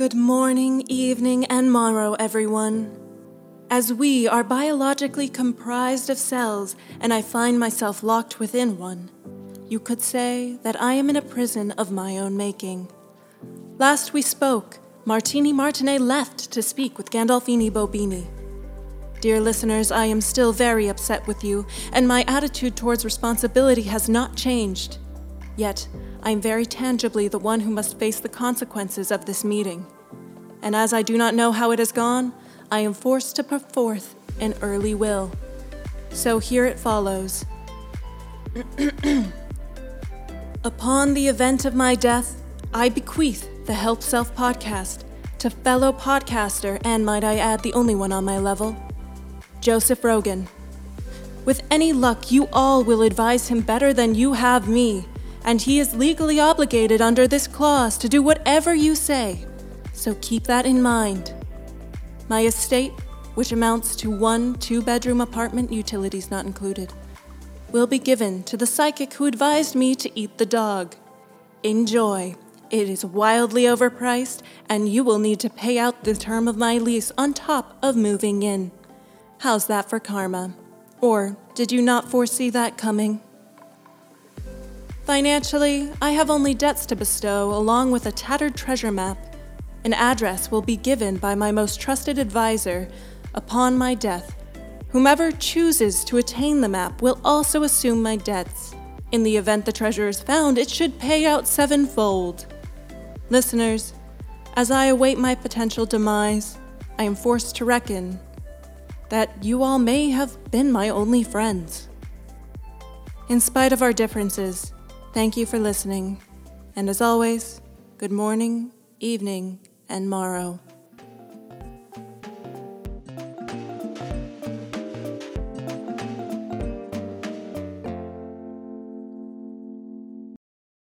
Good morning, evening, and morrow, everyone. As we are biologically comprised of cells, and I find myself locked within one, you could say that I am in a prison of my own making. Last we spoke, Martini Martinet left to speak with Gandolfini Bobini. Dear listeners, I am still very upset with you, and my attitude towards responsibility has not changed. Yet, I am very tangibly the one who must face the consequences of this meeting. And as I do not know how it has gone, I am forced to put forth an early will. So here it follows. Upon the event of my death, I bequeath the Help Self podcast to fellow podcaster, and might I add, the only one on my level, Joseph Rogan. With any luck, you all will advise him better than you have me, and he is legally obligated under this clause to do whatever you say, so keep that in mind. My estate, which amounts to 1 2-bedroom apartment, utilities not included, will be given to the psychic who advised me to eat the dog. Enjoy. It is wildly overpriced, and you will need to pay out the term of my lease on top of moving in. How's that for karma? Or did you not foresee that coming? Financially, I have only debts to bestow along with a tattered treasure map. An address will be given by my most trusted advisor upon my death. Whomever chooses to attain the map will also assume my debts. In the event the treasure is found, it should pay out 7-fold. Listeners, as I await my potential demise, I am forced to reckon that you all may have been my only friends. In spite of our differences, thank you for listening. And as always, good morning, evening, and morrow.